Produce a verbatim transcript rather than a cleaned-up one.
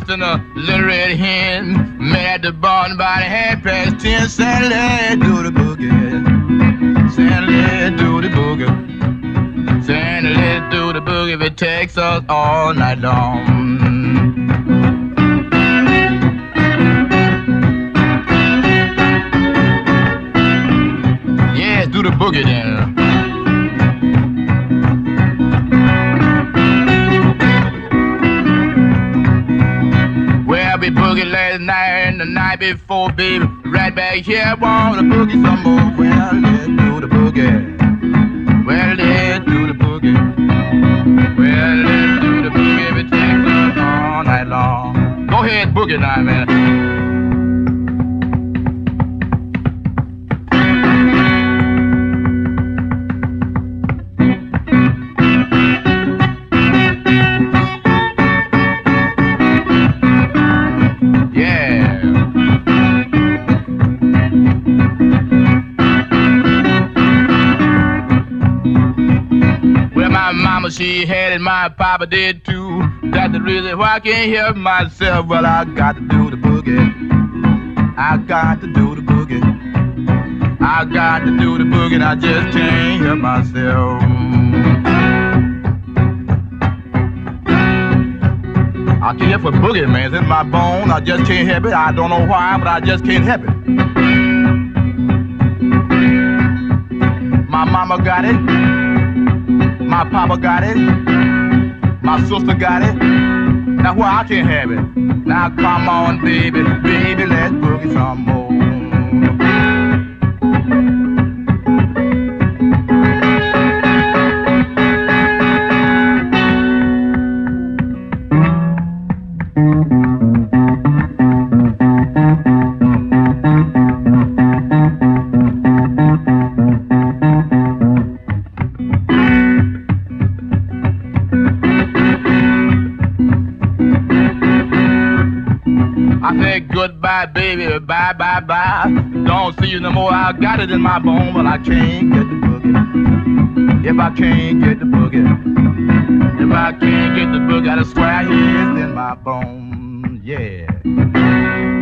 and a little red hen met at the barn by the half past ten. Sally, do the boogie. Sally, do the boogie. Sally, let's do the boogie if it takes us all night long. Yeah, do the boogie then. Well, we boogie last night and the night before, baby. Right back here, wanna boogie some more. Well, let's do the boogie. Well, let's do the boogie. Well, let's do the boogie if it takes us all night long. Go ahead, boogie now, man. She had it, my papa did too. That's the reason why I can't help myself. Well, I got to do the boogie. I got to do the boogie. I got to do the boogie, and I just can't help myself. I tell you, for boogie, man, it's in my bone. I just can't help it. I don't know why, but I just can't help it. My mama got it. My papa got it. My sister got it. Now why I can't have it? Now come on, baby, baby, let's boogie some more. Goodbye, baby, bye, bye, bye. Don't see you no more. I got it in my bone, but I can't get the boogie. If I can't get the boogie, if I can't get the boogie, I swear it's in my bone. Yeah.